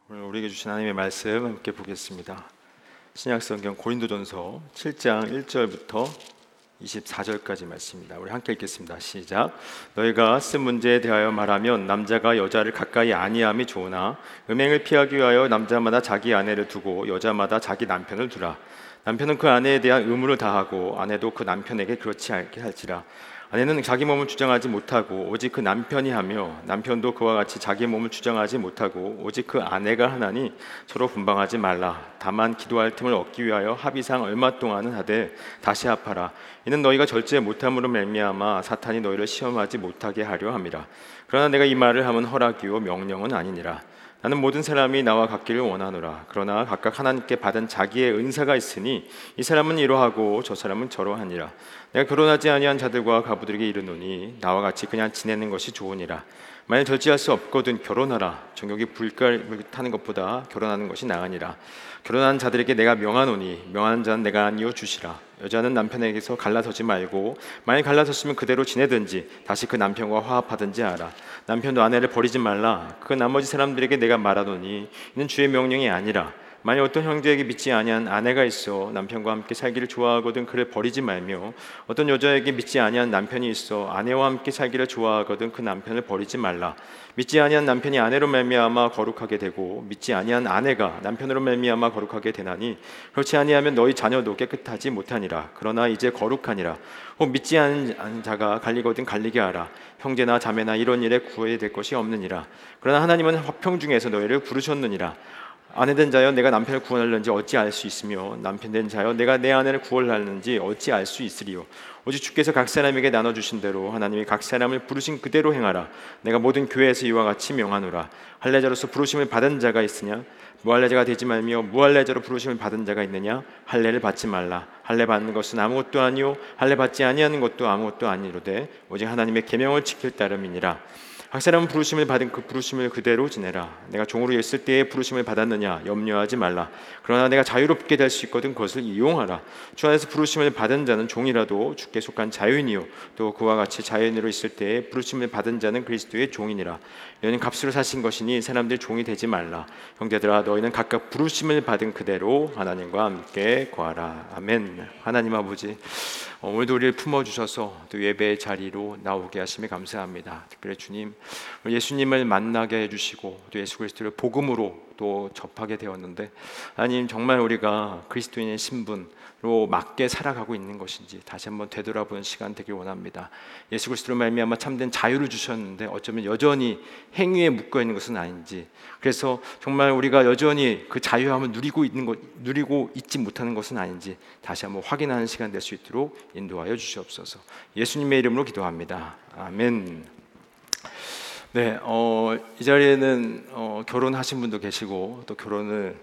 오늘 우리에게 주신 하나님의 말씀 함께 보겠습니다. 신약성경 고린도전서 7장 1절부터 24절까지 말씀입니다. 우리 함께 읽겠습니다. 시작. 너희가 쓴 문제에 대하여 말하면 남자가 여자를 가까이 아니함이 좋으나 음행을 피하기 위하여 남자마다 자기 아내를 두고 여자마다 자기 남편을 두라. 남편은 그 아내에 대한 의무를 다하고 아내도 그 남편에게 그렇지 않게 할지라. 아내는 자기 몸을 주장하지 못하고 오직 그 남편이 하며 남편도 그와 같이 자기 몸을 주장하지 못하고 오직 그 아내가 하나니 서로 분방하지 말라. 다만 기도할 틈을 얻기 위하여 합의상 얼마 동안은 하되 다시 합하라. 이는 너희가 절제 못함으로 말미암아 사탄이 너희를 시험하지 못하게 하려 함이라. 그러나 내가 이 말을 하면 허락이요 명령은 아니니라. 나는 모든 사람이 나와 같기를 원하노라. 그러나 각각 하나님께 받은 자기의 은사가 있으니 이 사람은 이러하고 저 사람은 저러하니라. 내가 결혼하지 아니한 자들과 가부들에게 이르노니 나와 같이 그냥 지내는 것이 좋으니라. 만일 절제할 수 없거든 결혼하라. 정욕이 불가를 타는 것보다 결혼하는 것이 나으니라. 결혼한 자들에게 내가 명하노니 명하는 자는 내가 아니요 주시라. 여자는 남편에게서 갈라서지 말고 만일 갈라섰으면 그대로 지내든지 다시 그 남편과 화합하든지 하라. 남편도 아내를 버리지 말라. 그 나머지 사람들에게 내가 말하노니 이는 주의 명령이 아니라 만일 어떤 형제에게 믿지 아니한 아내가 있어 남편과 함께 살기를 좋아하거든 그를 버리지 말며 어떤 여자에게 믿지 아니한 남편이 있어 아내와 함께 살기를 좋아하거든 그 남편을 버리지 말라. 믿지 아니한 남편이 아내로 말미암아 거룩하게 되고 믿지 아니한 아내가 남편으로 말미암아 거룩하게 되나니 그렇지 아니하면 너희 자녀도 깨끗하지 못하니라. 그러나 이제 거룩하니라. 혹 믿지 않은 자가 갈리거든 갈리게 하라. 형제나 자매나 이런 일에 구애될 것이 없느니라. 그러나 하나님은 화평 중에서 너희를 부르셨느니라. 아내 된 자여 내가 남편을 구원하려는지 어찌 알 수 있으며 남편 된 자여 내가 내 아내를 구원하려는지 어찌 알 수 있으리요. 오직 주께서 각 사람에게 나눠주신 대로 하나님이 각 사람을 부르신 그대로 행하라. 내가 모든 교회에서 이와 같이 명하노라. 할례자로서 부르심을 받은 자가 있으냐 무할례자가 되지 말며 무할례자로 부르심을 받은 자가 있느냐 할례를 받지 말라. 할례 받는 것은 아무것도 아니요 할례 받지 아니하는 것도 아무것도 아니로되 오직 하나님의 계명을 지킬 따름이니라. 각 사람은 부르심을 받은 그 부르심을 그대로 지내라. 내가 종으로 있을 때에 부르심을 받았느냐 염려하지 말라. 그러나 내가 자유롭게 될 수 있거든 그것을 이용하라. 주 안에서 부르심을 받은 자는 종이라도 주께 속한 자유인이요 또 그와 같이 자유인으로 있을 때에 부르심을 받은 자는 그리스도의 종이니라. 너희는 값으로 사신 것이니 사람들 종이 되지 말라. 형제들아 너희는 각각 부르심을 받은 그대로 하나님과 함께 거하라. 아멘. 하나님 아버지 오늘도 우리를 품어주셔서 또 예배의 자리로 나오게 하심에 감사합니다. 특별히 주님 예수님을 만나게 해주시고 또 예수 그리스도를 복음으로 또 접하게 되었는데 하나님 정말 우리가 그리스도인의 신분으로 맞게 살아가고 있는 것인지 다시 한번 되돌아보는 시간 되길 원합니다. 예수 그리스도로 말미암아 참된 자유를 주셨는데 어쩌면 여전히 행위에 묶여 있는 것은 아닌지, 그래서 정말 우리가 여전히 그 자유함을 누리고 있지 못하는 것은 아닌지 다시 한번 확인하는 시간 될 수 있도록 인도하여 주시옵소서. 예수님의 이름으로 기도합니다. 아멘. 네, 이 자리에는 결혼하신 분도 계시고 또 결혼을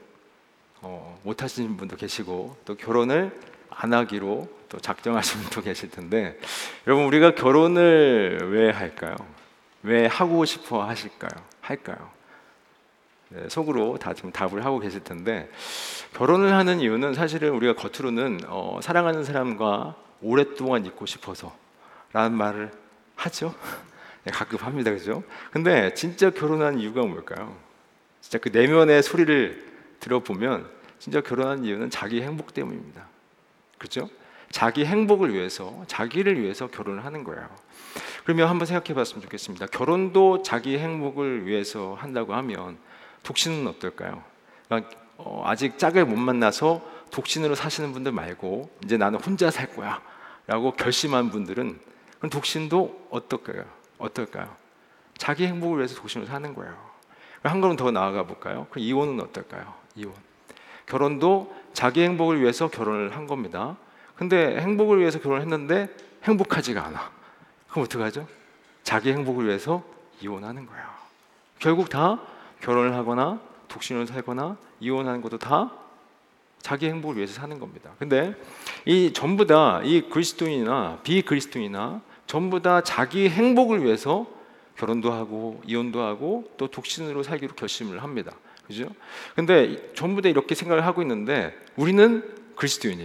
못 하신 분도 계시고 또 결혼을 안 하기로 또 작정하신 분도 계실 텐데, 여러분 우리가 결혼을 왜 할까요? 왜 하고 싶어 하실까요? 할까요? 네, 속으로 다 지금 답을 하고 계실 텐데, 결혼을 하는 이유는 사실은 우리가 겉으로는 사랑하는 사람과 오랫동안 있고 싶어서 라는 말을 하죠. 네, 가끔 합니다, 그죠? 근데 진짜 결혼한 이유가 뭘까요? 진짜 그 내면의 소리를 들어보면 진짜 결혼한 이유는 자기 행복 때문입니다. 그렇죠? 자기 행복을 위해서, 자기를 위해서 결혼을 하는 거예요. 그러면 한번 생각해 봤으면 좋겠습니다. 결혼도 자기 행복을 위해서 한다고 하면 독신은 어떨까요? 그러니까 아직 짝을 못 만나서 독신으로 사시는 분들 말고 이제 나는 혼자 살 거야 라고 결심한 분들은 그럼 독신도 어떨까요? 자기 행복을 위해서 독신으로 사는 거예요. 한 걸음 더 나아가 볼까요? 그럼 이혼은 어떨까요? 이혼. 결혼도 자기 행복을 위해서 결혼을 한 겁니다. 근데 행복을 위해서 결혼을 했는데 행복하지가 않아. 그럼 어떡하죠? 자기 행복을 위해서 이혼하는 거예요. 결국 다 결혼을 하거나 독신으로 살거나 이혼하는 것도 다 자기 행복을 위해서 사는 겁니다. 근데 이 전부 다 이 그리스도인이나 비그리스도인이나 전부 다 자기 행복을 위해서 결혼도 하고 이혼도 하고 또 독신으로 살기로 결심을 합니다. 그죠? 근데 전부 다 이렇게 생각을 하고 있는데 우리는 그리스도인이에요.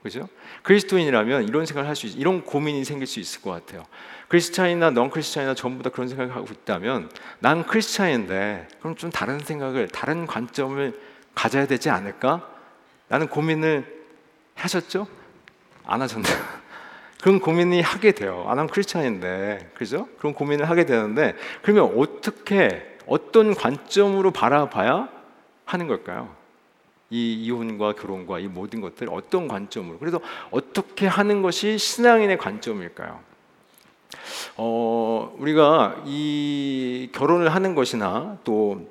그죠? 그리스도인이라면 이런 생각을 할 수 이런 고민이 생길 수 있을 것 같아요. 크리스찬이나 넌 크리스찬이나 전부 다 그런 생각을 하고 있다면 난 크리스찬인데 그럼 좀 다른 생각을, 다른 관점을 가져야 되지 않을까? 라는 고민을 하셨죠? 안 하셨나요? 그런 고민이 하게 돼요. 아, 난 크리스찬인데, 그죠? 그런 고민을 하게 되는데, 그러면 어떤 관점으로 바라봐야 하는 걸까요? 이 이혼과 결혼과 이 모든 것들 어떤 관점으로? 그래서 어떻게 하는 것이 신앙인의 관점일까요? 우리가 이 결혼을 하는 것이나 또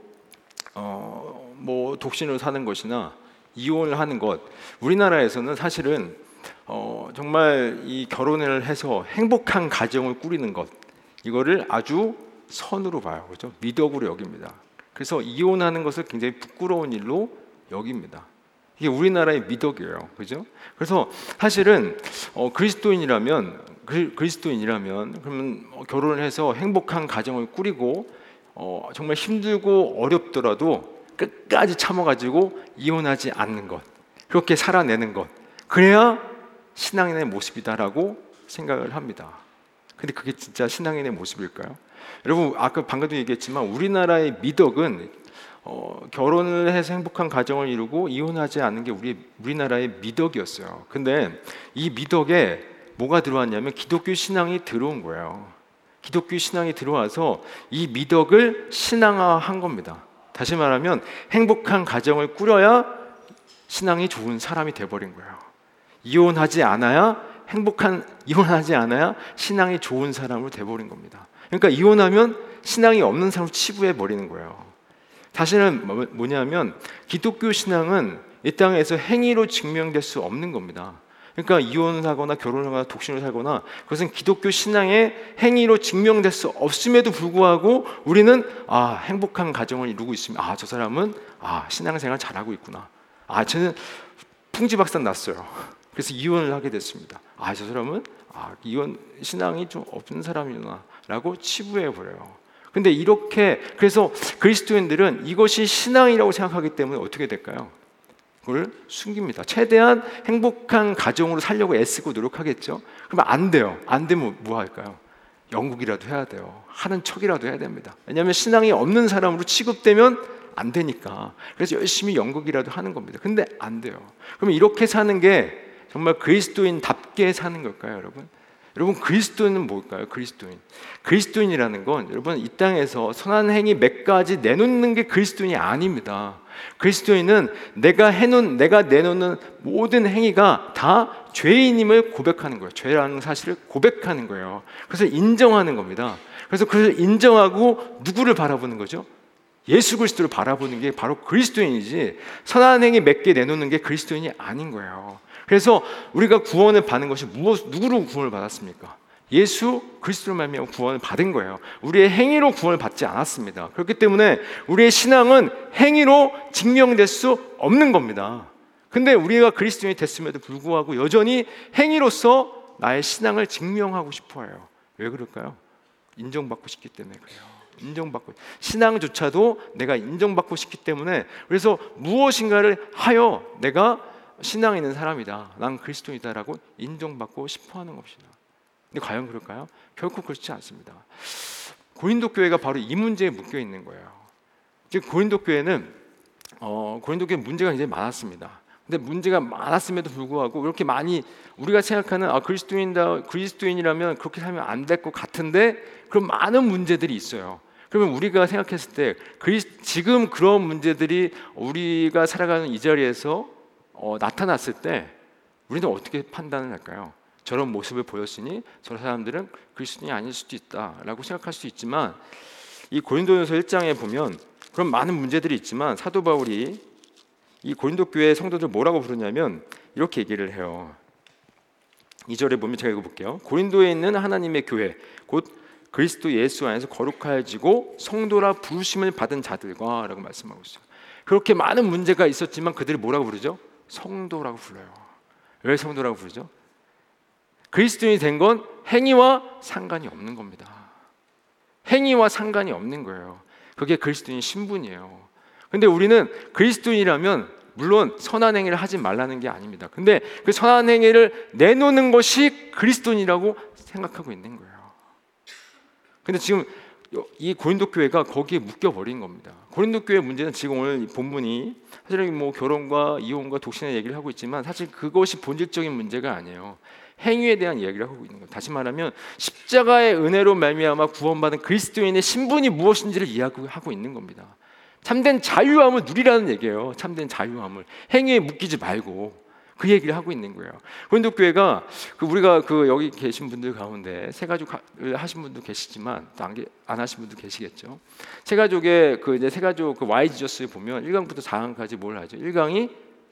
뭐 독신으로 사는 것이나 이혼을 하는 것, 우리나라에서는 사실은 정말 이 결혼을 해서 행복한 가정을 꾸리는 것, 이거를 아주 선으로 봐요. 그렇죠? 미덕으로 여깁니다. 그래서 이혼하는 것을 굉장히 부끄러운 일로 여깁니다. 이게 우리나라의 미덕이에요. 그죠? 그래서 사실은 그리스도인이라면 그러면 결혼을 해서 행복한 가정을 꾸리고 정말 힘들고 어렵더라도 끝까지 참아가지고 이혼하지 않는 것, 그렇게 살아내는 것, 그래야 신앙인의 모습이다라고 생각을 합니다. 근데 그게 진짜 신앙인의 모습일까요? 여러분, 아까 방금도 얘기했지만 우리나라의 미덕은 결혼을 해서 행복한 가정을 이루고 이혼하지 않는 게 우리나라의 미덕이었어요. 근데 이 미덕에 뭐가 들어왔냐면 기독교 신앙이 들어온 거예요. 기독교 신앙이 들어와서 이 미덕을 신앙화한 겁니다. 다시 말하면 행복한 가정을 꾸려야 신앙이 좋은 사람이 돼버린 거예요. 이혼하지 않아야 신앙이 좋은 사람으로 돼버린 겁니다. 그러니까 이혼하면 신앙이 없는 사람으로 치부해 버리는 거예요. 사실은 뭐냐면 기독교 신앙은 이 땅에서 행위로 증명될 수 없는 겁니다. 그러니까 이혼을 하거나 결혼을 하거나 독신을 살거나 그것은 기독교 신앙의 행위로 증명될 수 없음에도 불구하고 우리는 행복한 가정을 이루고 있으면 저 사람은 신앙생활 잘하고 있구나. 저는 풍지박산 났어요. 그래서 이혼을 하게 됐습니다. 저 사람은 이혼 신앙이 좀 없는 사람이구나 라고 치부해 버려요. 근데 그래서 그리스도인들은 이것이 신앙이라고 생각하기 때문에 어떻게 될까요? 그걸 숨깁니다. 최대한 행복한 가정으로 살려고 애쓰고 노력하겠죠. 그러면 안 돼요. 안 되면 뭐 할까요? 연극이라도 해야 돼요. 하는 척이라도 해야 됩니다. 왜냐하면 신앙이 없는 사람으로 취급되면 안 되니까. 그래서 열심히 연극이라도 하는 겁니다. 근데 안 돼요. 그러면 이렇게 사는 게 정말 그리스도인답게 사는 걸까요, 여러분? 여러분, 그리스도인은 뭘까요? 그리스도인이라는 건 여러분 이 땅에서 선한 행위 몇 가지 내놓는 게 그리스도인이 아닙니다. 그리스도인은 내가 내놓는 모든 행위가 다 죄인임을 고백하는 거예요. 죄라는 사실을 고백하는 거예요. 그래서 인정하는 겁니다. 그래서 그걸 인정하고 누구를 바라보는 거죠? 예수 그리스도를 바라보는 게 바로 그리스도인이지, 선한 행위 몇 개 내놓는 게 그리스도인이 아닌 거예요. 그래서 우리가 구원을 받는 것이 누구로 구원을 받았습니까? 예수 그리스도로 말미암아 구원을 받은 거예요. 우리의 행위로 구원을 받지 않았습니다. 그렇기 때문에 우리의 신앙은 행위로 증명될 수 없는 겁니다. 근데 우리가 그리스도인이 됐음에도 불구하고 여전히 행위로서 나의 신앙을 증명하고 싶어 해요. 왜 그럴까요? 인정받고 싶기 때문에 그래요. 신앙조차도 내가 인정받고 싶기 때문에, 그래서 무엇인가를 하여 내가 신앙 있는 사람이다, 난 그리스도이다라고 인정받고 싶어하는 것이다. 근데 과연 그럴까요? 결코 그렇지 않습니다. 고린도 교회가 바로 이 문제에 묶여 있는 거예요. 즉 고린도 교회는 문제가 굉장히 많았습니다. 근데 문제가 많았음에도 불구하고 이렇게 많이 우리가 생각하는 그리스도인이라면 그렇게 살면 안 될 것 같은데 그런 많은 문제들이 있어요. 그러면 우리가 생각했을 때 지금 그런 문제들이 우리가 살아가는 이 자리에서 나타났을 때 우리는 어떻게 판단을 할까요? 저런 모습을 보였으니 저 사람들은 그리스도인이 아닐 수도 있다라고 생각할 수 있지만, 이 고린도전서 1장에 보면 그런 많은 문제들이 있지만 사도 바울이 이 고린도 교회 성도들 뭐라고 부르냐면 이렇게 얘기를 해요. 2절에 보면 제가 읽어볼게요. 고린도에 있는 하나님의 교회 곧 그리스도 예수 안에서 거룩하여지고 성도라 부르심을 받은 자들과 라고 말씀하고 있어요. 그렇게 많은 문제가 있었지만 그들이 뭐라고 부르죠? 성도라고 불러요. 왜 성도라고 부르죠? 그리스도인이 된 건 행위와 상관이 없는 겁니다. 행위와 상관이 없는 거예요. 그게 그리스도인 신분이에요. 근데 우리는 그리스도인이라면 물론 선한 행위를 하지 말라는 게 아닙니다. 근데 그 선한 행위를 내놓는 것이 그리스도인이라고 생각하고 있는 거예요. 근데 지금 이 고린도 교회가 거기에 묶여버린 겁니다. 고린도 교회 문제는 지금 오늘 본문이 사실은 뭐 결혼과 이혼과 독신의 얘기를 하고 있지만 사실 그것이 본질적인 문제가 아니에요. 행위에 대한 이야기를 하고 있는 거예요. 다시 말하면 십자가의 은혜로 말미암아 구원받은 그리스도인의 신분이 무엇인지를 이야기하고 있는 겁니다. 참된 자유함을 누리라는 얘기예요. 참된 자유함을 행위에 묶이지 말고 그 얘기를 하고 있는 거예요. 고린도 교회가 우리가 여기 계신 분들 가운데 세가족을 하신 분도 계시지만 또 안 하신 분도 계시겠죠. 세가족의 이제 세가족 Y 지저스에 보면 1강부터 4강까지 뭘 하죠? 1강이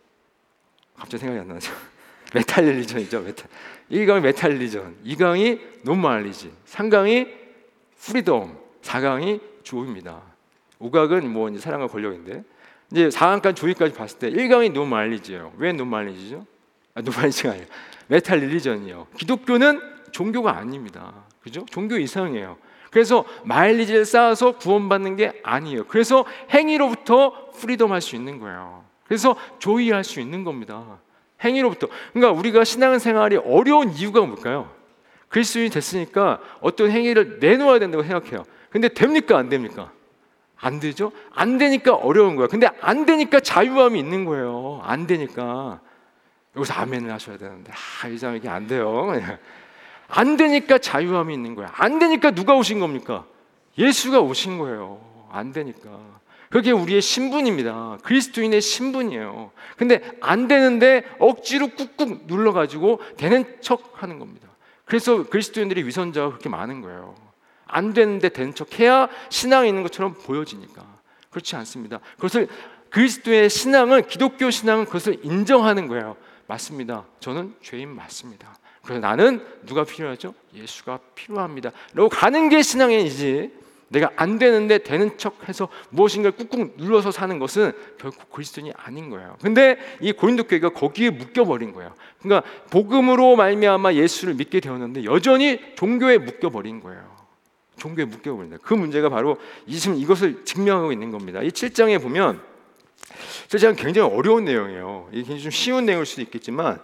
갑자기 생각이 안 나죠. 메탈 릴리전이죠. 1강이 메탈 릴리전, 2강이 논말리지, 3강이 프리덤, 4강이 조입니다. 5강은 뭐 이제 사랑과 권력인데 이제 4강까지 조이까지 봤을 때 1강이 논말리지예요. 왜 논말리지죠? 논말리지가 아니에요. 메탈 릴리전이요. 기독교는 종교가 아닙니다. 그죠? 종교 이상이에요. 그래서 마일리지를 쌓아서 구원받는 게 아니에요. 그래서 행위로부터 프리덤할 수 있는 거예요. 그래서 조이할 수 있는 겁니다. 행위로부터. 그러니까 우리가 신앙생활이 어려운 이유가 뭘까요? 그리스도인이 됐으니까 어떤 행위를 내놓아야 된다고 생각해요. 근데 됩니까? 안 됩니까? 안 되죠? 안 되니까 어려운 거예요. 근데 안 되니까 자유함이 있는 거예요. 안 되니까. 여기서 아멘을 하셔야 되는데 이상 이게 안 돼요. 안 되니까 자유함이 있는 거예요. 안 되니까 누가 오신 겁니까? 예수가 오신 거예요. 안 되니까. 그게 우리의 신분입니다. 그리스도인의 신분이에요. 근데 안 되는데 억지로 꾹꾹 눌러가지고 되는 척 하는 겁니다. 그래서 그리스도인들이 위선자가 그렇게 많은 거예요. 안 되는데 된 척해야 신앙이 있는 것처럼 보여지니까. 그렇지 않습니다. 그것을 그리스도의 신앙은, 기독교 신앙은 그것을 인정하는 거예요. 맞습니다. 저는 죄인 맞습니다. 그래서 나는 누가 필요하죠? 예수가 필요합니다. 라고 가는 게 신앙이지, 내가 안 되는데 되는 척해서 무엇인가를 꾹꾹 눌러서 사는 것은 결코 그리스도인이 아닌 거예요. 근데 이 고린도 교회가 거기에 묶여버린 거예요. 그러니까 복음으로 말미암아 예수를 믿게 되었는데 여전히 종교에 묶여버린 거예요. 종교에 묶여버린다. 그 문제가 바로 이것을 증명하고 있는 겁니다. 이 7장에 보면 7장은 굉장히 어려운 내용이에요. 이게 굉장히 좀 쉬운 내용일 수도 있겠지만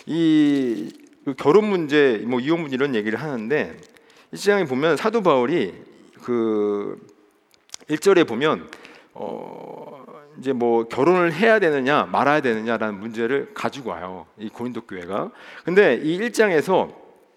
이 결혼 문제, 뭐 이혼 문제 이런 얘기를 하는데 이 7장에 보면 사도 바울이 1절에 보면 이제 뭐 결혼을 해야 되느냐 말아야 되느냐라는 문제를 가지고 와요. 이 고린도 교회가. 근데 이 1장에서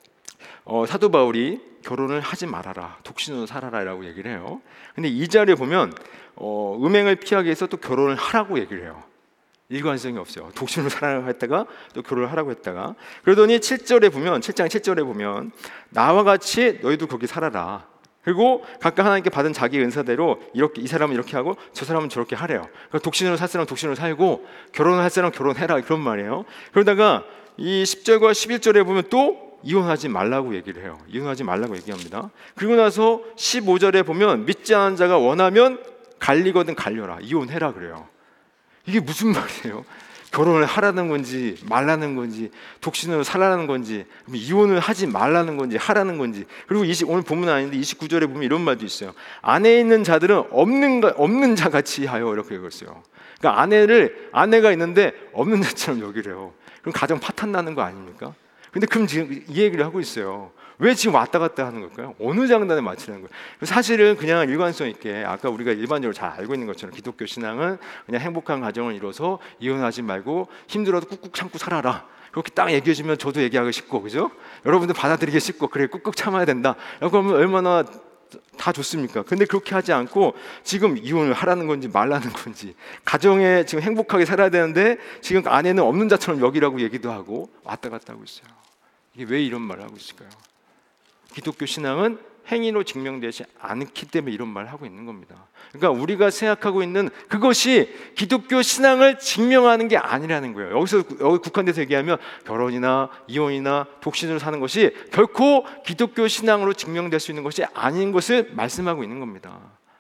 사도 바울이 결혼을 하지 말아라, 독신으로 살아라라고 얘기를 해요. 근데 2절에 보면 음행을 피하기 위해서 또 결혼을 하라고 얘기를 해요. 일관성이 없어요. 독신으로 살아라고 했다가 또 결혼을 하라고 했다가. 그러더니 7절에 보면 7장 7절에 보면 나와 같이 너희도 거기 살아라. 그리고 각각 하나님께 받은 자기 은사대로 이렇게, 이 사람은 이렇게 하고 저 사람은 저렇게 하래요. 그러니까 독신으로 살 사람은 독신으로 살고 결혼을 할 사람은 결혼해라, 그런 말이에요. 그러다가 이 10절과 11절에 보면 또 이혼하지 말라고 얘기를 해요. 이혼하지 말라고 얘기합니다. 그리고 나서 15절에 보면 믿지 않은 자가 원하면 갈리거든 갈려라, 이혼해라 그래요. 이게 무슨 말이에요? 결혼을 하라는 건지 말라는 건지, 독신으로 살라는 건지, 이혼을 하지 말라는 건지 하라는 건지. 그리고 오늘 본문은 아닌데 29절에 보면 이런 말도 있어요. 안에 있는 자들은 없는 자 같이 하여, 이렇게 읽었어요. 그러니까 아내가 있는데 없는 자처럼 여기래요. 그럼 가정 파탄 나는 거 아닙니까? 근데 그럼 지금 이 얘기를 하고 있어요. 왜 지금 왔다 갔다 하는 걸까요? 어느 장단에 맞추는 거예요? 사실은 그냥 일관성 있게 아까 우리가 일반적으로 잘 알고 있는 것처럼 기독교 신앙은 그냥 행복한 가정을 이뤄서 이혼하지 말고 힘들어도 꾹꾹 참고 살아라, 그렇게 딱 얘기해 주면 저도 얘기하기 쉽고, 그죠? 여러분들 받아들이기 쉽고, 그래 꾹꾹 참아야 된다 라고 하면 얼마나 다 좋습니까? 근데 그렇게 하지 않고 지금 이혼을 하라는 건지 말라는 건지, 가정에 지금 행복하게 살아야 되는데 지금 아내는 없는 자처럼 여기라고 얘기도 하고 왔다 갔다 하고 있어요. 이게 왜 이런 말을 하고 있을까요? 기독교 신앙은 행위로 증명되지 않기 때문에 이런 말을 하고 있는 겁니다. 그러니까 우리가 생각하고 있는 그것이 기독교 신앙을 증명하는 게 아니라는 거예요. 여기 국한돼서 얘기하면 결혼이나 이혼이나 독신으로 사는 것이 결코 기독교 신앙으로 증명될 수 있는 것이 아닌 것을 말씀하고 있는 겁니다.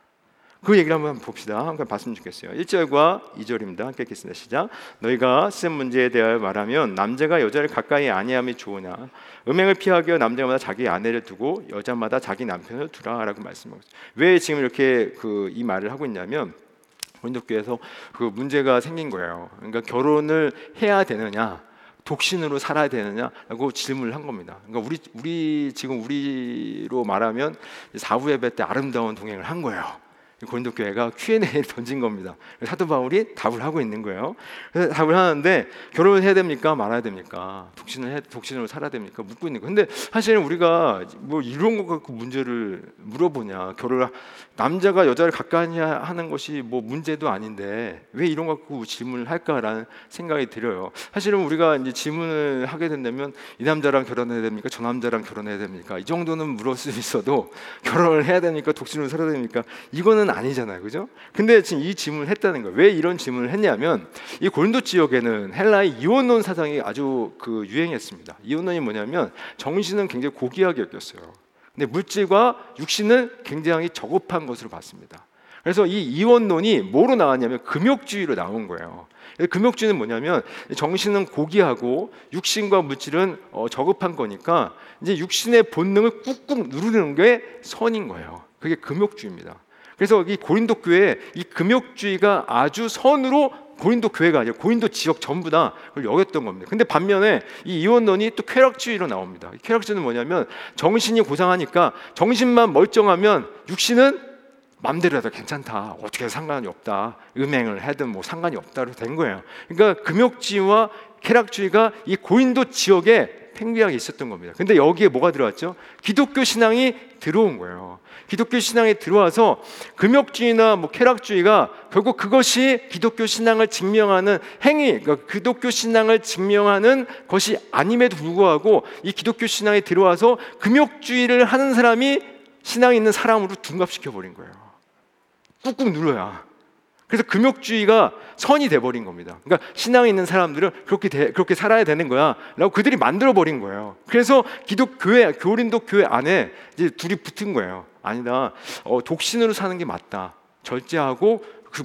그 얘기를 한번 봅시다. 함께 봤으면 좋겠어요. 1절과 2절입니다. 함께 읽겠습니다. 시작. 너희가 쓴 문제에 대하여 말하면 남자가 여자를 가까이 아니함이 좋으냐, 음행을 피하기 위해 남자마다 자기 아내를 두고 여자마다 자기 남편을 두라라고 말씀하고 있어요. 왜 지금 이렇게 이 말을 하고 있냐면, 고린도 교회에서 그 문제가 생긴 거예요. 그러니까 결혼을 해야 되느냐, 독신으로 살아야 되느냐라고 질문을 한 겁니다. 그러니까 우리로 말하면 사부 예배 때 아름다운 동행을 한 거예요. 고린도 교회가 Q&A를 던진 겁니다. 사도 바울이 답을 하고 있는 거예요. 그래서 답을 하는데 결혼을 해야 됩니까? 말아야 됩니까? 독신으로 살아야 됩니까? 묻고 있는 거예요. 근데 사실은 우리가 뭐 이런 거 갖고 문제를 물어보냐? 남자가 여자를 가까이 하는 것이 뭐 문제도 아닌데 왜 이런 거 갖고 질문을 할까라는 생각이 들어요. 사실은 우리가 이제 질문을 하게 된다면 이 남자랑 결혼해야 됩니까? 저 남자랑 결혼해야 됩니까? 이 정도는 물을 수 있어도 결혼을 해야 됩니까? 독신으로 살아야 됩니까? 이거는 아니잖아요, 그죠? 근데 지금 이 질문을 했다는 거예요. 왜 이런 질문을 했냐면 이 고린도 지역에는 헬라의 이혼론 사상이 아주 유행했습니다. 이혼론이 뭐냐면 정신은 굉장히 고귀하게 여겼어요. 근데 물질과 육신은 굉장히 저급한 것으로 봤습니다. 그래서 이 이혼론이 뭐로 나왔냐면 금욕주의로 나온 거예요. 금욕주의는 뭐냐면 정신은 고귀하고 육신과 물질은 저급한 거니까 이제 육신의 본능을 꾹꾹 누르는 게 선인 거예요. 그게 금욕주의입니다. 그래서 이 고린도 교회에 이 금욕주의가 아주 선으로 고린도 교회가 아니라 고린도 지역 전부 다 그걸 여겼던 겁니다. 근데 반면에 이 이혼론이 또 쾌락주의로 나옵니다. 쾌락주의는 뭐냐면 정신이 고상하니까 정신만 멀쩡하면 육신은 맘대로 해도 괜찮다, 어떻게 상관이 없다, 음행을 하든 뭐 상관이 없다로 된 거예요. 그러니까 금욕주의와 쾌락주의가 이 고린도 지역에 팽배하게 있었던 겁니다. 근데 여기에 뭐가 들어왔죠? 기독교 신앙이 들어온 거예요. 기독교 신앙에 들어와서 금욕주의나 뭐 쾌락주의가 결국 그것이 기독교 신앙을 증명하는 행위, 그러니까 기독교 신앙을 증명하는 것이 아님에도 불구하고 이 기독교 신앙에 들어와서 금욕주의를 하는 사람이 신앙이 있는 사람으로 둔갑시켜 버린 거예요. 꾹꾹 눌러야. 그래서 금욕주의가 선이 돼버린 겁니다. 그러니까 신앙이 있는 사람들은 그렇게 살아야 되는 거야 라고 그들이 만들어버린 거예요. 그래서 고린도 교회 안에 이제 둘이 붙은 거예요. 아니다, 독신으로 사는 게 맞다, 절제하고 그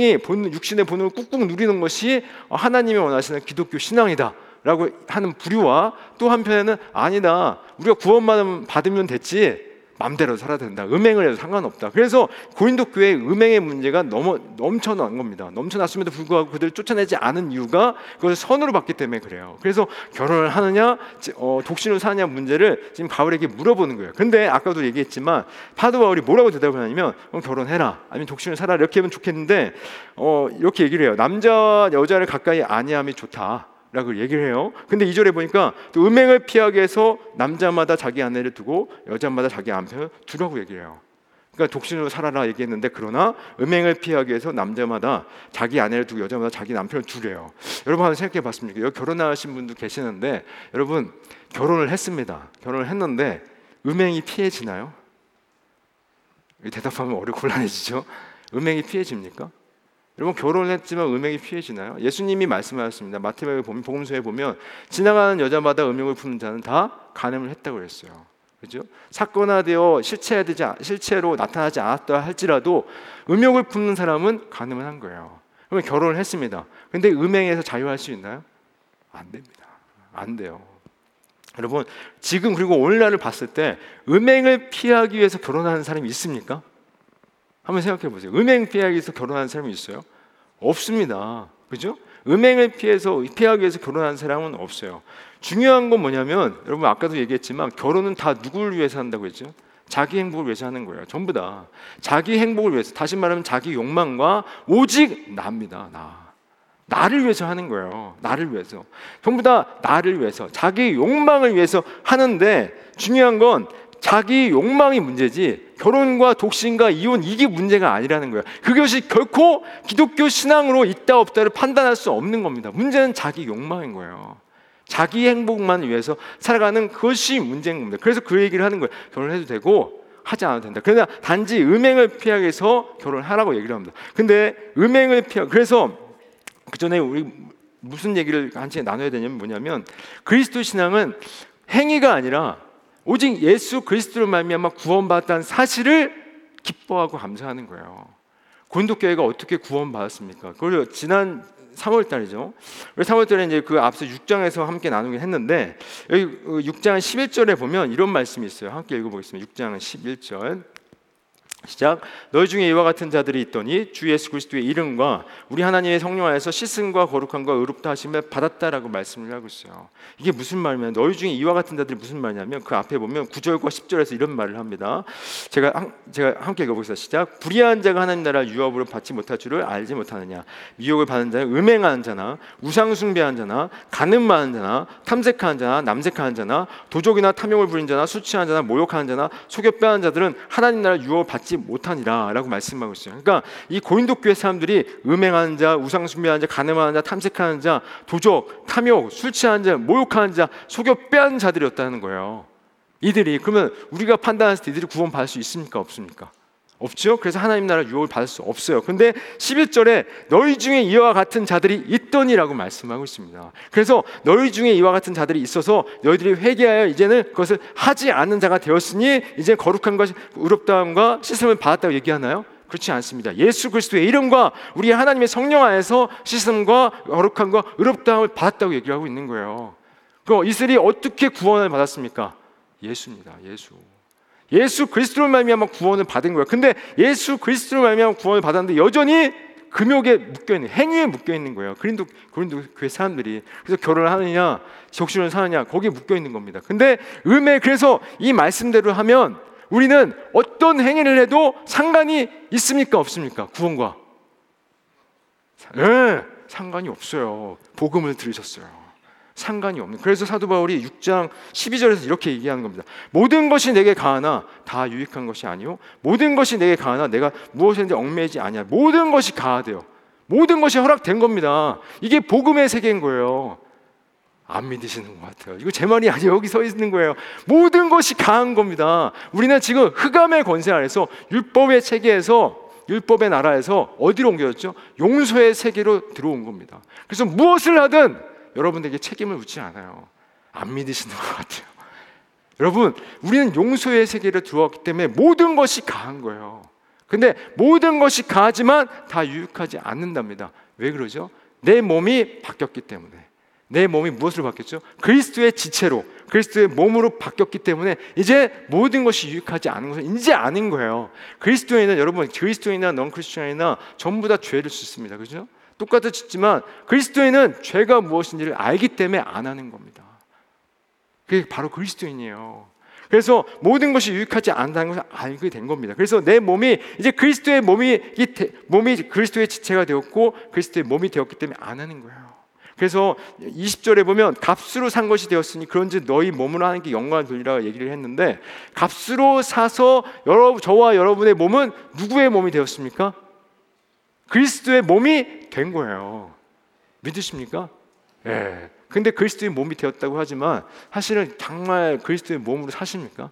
육신의 본능을 꾹꾹 누리는 것이 하나님이 원하시는 기독교 신앙이다 라고 하는 부류와 또 한편에는 아니다, 우리가 구원만 받으면 됐지 마음대로 살아야 된다, 음행을 해도 상관없다. 그래서 고린도 교회의 음행의 문제가 넘쳐난 겁니다. 넘쳐났음에도 불구하고 그들을 쫓아내지 않은 이유가 그것을 선으로 봤기 때문에 그래요. 그래서 결혼을 하느냐 독신으로 사느냐 문제를 지금 바울에게 물어보는 거예요. 근데 아까도 얘기했지만 사도 바울이 뭐라고 대답을 하냐면 결혼해라, 아니면 독신으로 살아라, 이렇게 하면 좋겠는데 이렇게 얘기를 해요. 남자 여자를 가까이 아니함이 좋다 라고 얘기를 해요. 근데 2절에 보니까 또 음행을 피하기 위해서 남자마다 자기 아내를 두고 여자마다 자기 남편을 두라고 얘기를 해요. 그러니까 독신으로 살아라 얘기했는데 그러나 음행을 피하기 위해서 남자마다 자기 아내를 두고 여자마다 자기 남편을 두래요. 여러분 한번 생각해 봤습니까? 여기 결혼하신 분도 계시는데 여러분 결혼을 했습니다. 결혼을 했는데 음행이 피해지나요? 대답하면 곤란해지죠. 음행이 피해집니까? 여러분 결혼을 했지만 음행이 피해지나요? 예수님이 말씀하셨습니다. 복음서에 보면 지나가는 여자마다 음욕을 품는 자는 다 간음을 했다고 그랬어요. 그죠? 사건화되어 실체로 나타나지 않았다 할지라도 음욕을 품는 사람은 간음을 한 거예요. 그러면 결혼을 했습니다. 근데 음행에서 자유할 수 있나요? 안 됩니다. 안 돼요. 여러분 지금 그리고 오늘날을 봤을 때 음행을 피하기 위해서 결혼하는 사람이 있습니까? 한번 생각해 보세요. 음행 피하기 위해서 결혼하는 사람이 있어요? 없습니다. 그죠? 음행을 피하기 위해서 결혼하는 사람은 없어요. 중요한 건 뭐냐면 여러분 아까도 얘기했지만 결혼은 다 누구를 위해서 한다고 했죠? 자기 행복을 위해서 하는 거예요. 전부 다 자기 행복을 위해서, 다시 말하면 자기 욕망과 오직 나입니다. 나를 위해서 하는 거예요. 나를 위해서, 전부 다 나를 위해서, 자기 욕망을 위해서 하는데 중요한 건 자기 욕망이 문제지 결혼과 독신과 이혼 이게 문제가 아니라는 거예요. 그것이 결코 기독교 신앙으로 있다 없다를 판단할 수 없는 겁니다. 문제는 자기 욕망인 거예요. 자기 행복만 위해서 살아가는 그것이 문제인 겁니다. 그래서 그 얘기를 하는 거예요. 결혼해도 되고 하지 않아도 된다. 그러나 단지 음행을 피하기 위해서 결혼하라고 얘기를 합니다. 근데 음행을 그래서 그 전에 우리 무슨 얘기를 같이 나눠야 되냐면 뭐냐면 그리스도 신앙은 행위가 아니라 오직 예수 그리스도로 말미암아 구원받았다는 사실을 기뻐하고 감사하는 거예요. 고린도 교회가 어떻게 구원받았습니까? 그걸 지난 3월 달이죠. 3월 달에 이제 그 앞서 6장에서 함께 나누긴 했는데 여기 6장 11절에 보면 이런 말씀이 있어요. 함께 읽어보겠습니다. 6장 11절 시작. 너희 중에 이와 같은 자들이 있더니 주 예수 그리스도의 이름과 우리 하나님의 성령 안에서 씻음과 거룩함과 의롭다 하심을 받았다라고 말씀을 하고 있어요. 이게 무슨 말이냐면, 너희 중에 이와 같은 자들이 무슨 말이냐면, 그 앞에 보면 9절과 10절에서 이런 말을 합니다. 제가 함께 읽어보겠습니다. 시작. 불의한 자가 하나님 나라를 유업으로 받지 못할 줄을 알지 못하느냐. 미혹을 받는 자는 음행하는 자나 우상 숭배하는 자나 간음 많은 자나 탐색하는 자나 남색하는 자나 도적이나 탐욕을 부리는 자나 술 취하는 자나 모욕하는 자나 속여 빼앗는 자들은 하나님 나라를 유업을 받지 못하니라 라고 말씀하고 있어요. 그러니까 이 고린도 교회 사람들이 음행하는 자, 우상 숭배하는 자, 간음하는 자, 탐색하는 자, 도적, 탐욕, 술 취하는 자, 모욕하는 자, 속여 빼앗는 자들이었다는 거예요. 이들이, 그러면 우리가 판단했을 때 이들이 구원받을 수 있습니까? 없습니까? 없죠. 그래서 하나님 나라 유업을 받을 수 없어요. 근데 11절에 너희 중에 이와 같은 자들이 있더니라고 말씀하고 있습니다. 그래서 너희 중에 이와 같은 자들이 있어서 너희들이 회개하여 이제는 그것을 하지 않는 자가 되었으니 이제 거룩함과 의롭다함과 씻음을 받았다고 얘기하나요? 그렇지 않습니다. 예수 그리스도의 이름과 우리 하나님의 성령 안에서 씻음과 거룩함과 의롭다함을 받았다고 얘기하고 있는 거예요. 그럼 이슬이 어떻게 구원을 받았습니까? 예수입니다. 예수 그리스도로 말미암아 구원을 받은 거예요. 근데 예수 그리스도로 말미암아 구원을 받았는데 여전히 금욕에 묶여있는, 행위에 묶여있는 거예요. 고린도 교회 사람들이. 그래서 결혼을 하느냐 적신을 사느냐 거기에 묶여있는 겁니다. 근데 그래서 이 말씀대로 하면 우리는 어떤 행위를 해도 상관이 있습니까? 없습니까? 구원과 상관이 없어요. 복음을 들으셨어요. 상관이 없는. 그래서 사도 바울이 6장 12절에서 이렇게 얘기하는 겁니다. 모든 것이 내게 가하나 다 유익한 것이 아니요 모든 것이 내게 가하나 내가 무엇이든지 얽매이지 아니하. 모든 것이 가하대요. 모든 것이 허락된 겁니다. 이게 복음의 세계인 거예요. 안 믿으시는 것 같아요. 이거 제 말이 아니에요. 여기 서 있는 거예요. 모든 것이 가한 겁니다. 우리는 지금 흑암의 권세 아래서 율법의 체계에서, 율법의 나라에서 어디로 옮겨졌죠? 용서의 세계로 들어온 겁니다. 그래서 무엇을 하든 여러분들에게 책임을 묻지 않아요. 안 믿으시는 것 같아요. 여러분, 우리는 용서의 세계로 들어왔기 때문에 모든 것이 가한 거예요. 근데 모든 것이 가하지만 다 유익하지 않는답니다. 왜 그러죠? 내 몸이 바뀌었기 때문에. 내 몸이 무엇으로 바뀌었죠? 그리스도의 지체로, 그리스도의 몸으로 바뀌었기 때문에 이제 모든 것이 유익하지 않은 것은 이제 아닌 거예요. 그리스도인은, 여러분, 그리스도인이나 넌 크리스천이나 전부 다 죄를 짓습니다. 그죠? 똑같이 짓지만 그리스도인은 죄가 무엇인지를 알기 때문에 안 하는 겁니다. 그게 바로 그리스도인이에요. 그래서 모든 것이 유익하지 않다는 것을 알게 된 겁니다. 그래서 내 몸이 이제 그리스도의 몸이 그리스도의 지체가 되었고 그리스도의 몸이 되었기 때문에 안 하는 거예요. 그래서 20절에 보면 값으로 산 것이 되었으니 그런즉 너희 몸으로 하는 게 영광을 돌리라 얘기를 했는데, 값으로 사서 저와 여러분의 몸은 누구의 몸이 되었습니까? 그리스도의 몸이 된 거예요. 믿으십니까? 예. 근데 그리스도의 몸이 되었다고 하지만 사실은 정말 그리스도의 몸으로 사십니까?